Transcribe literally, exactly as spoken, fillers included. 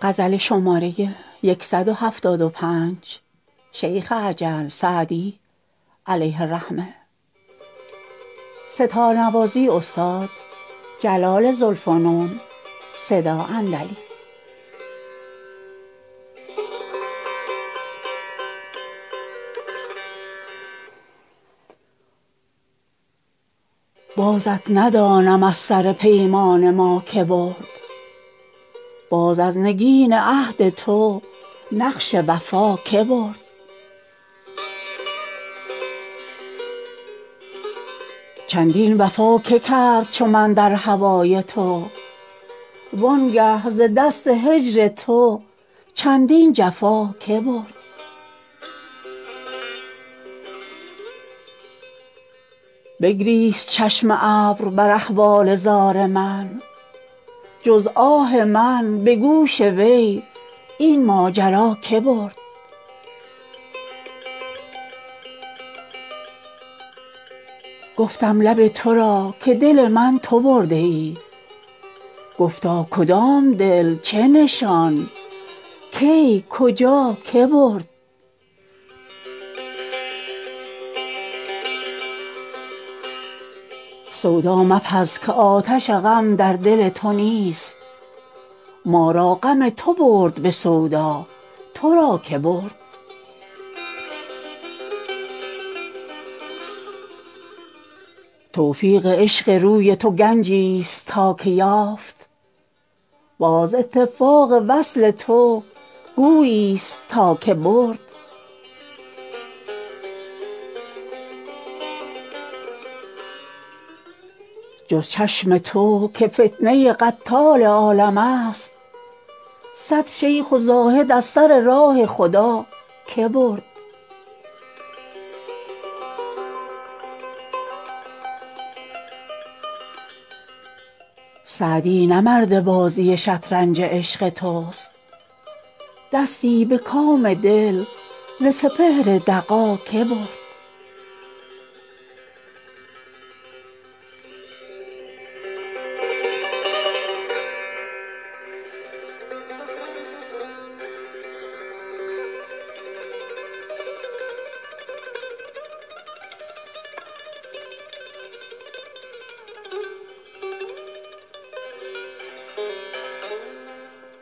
غزل شماره صد و هفتاد و پنج شیخ عجل سعدی علیه الرحمه. ستارنوازی استاد جلال ذوالفنون. صدا اندلی. بازت ندانم از سر پیمان ما که برد، باز از نگین عهد تو نقش وفا که برد. چندین وفا که کرد چو من در هوای تو، وانگه ز دست هجر تو چندین جفا که برد. بگریست چشم ابر بر احوال زار من، جز آه من به گوش وی این ماجرا که برد. گفتم لب تو را که دل من تو برده ای، گفتا کدام دل چه نشان کی کجا که برد. سودا مپز که آتش غم در دل تو نیست، ما را غم تو برد به سودا تو را که برد. توفیق عشق روی تو گنجیست تا که یافت، باز اتفاق وصل تو گوییست تا که برد. جز چشم تو که فتنه قتال عالم است، صد شیخ و زاهد از سر راه خدا که برد. سعدی نه مرد بازی شطرنج عشق توست، دستی به کام دل ز سپهر دغا که برد.